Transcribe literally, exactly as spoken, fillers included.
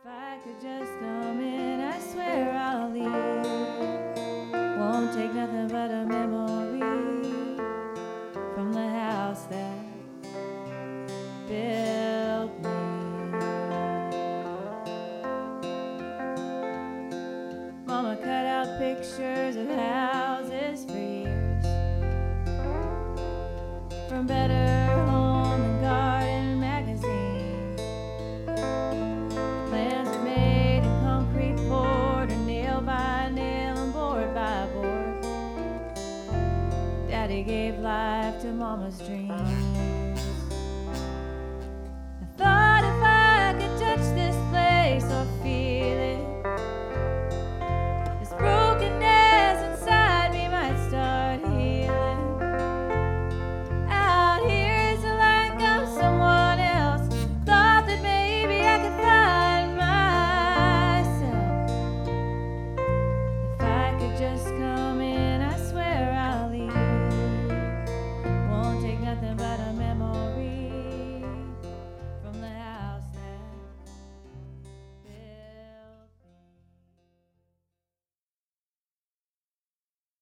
If I could just come in, I swear I'll leave. Won't take nothing but a memory from the house that built me. Mama cut out pictures of houses for years, from Better Home and Garden magazine. Plans were made in concrete poured, or nail by nail and board by board. Daddy gave life to Mama's dreams. I thought if I could touch this place or feel it, this brokenness inside me might start healing. Out here is the like of someone else. Thought that maybe I could find myself if I could just come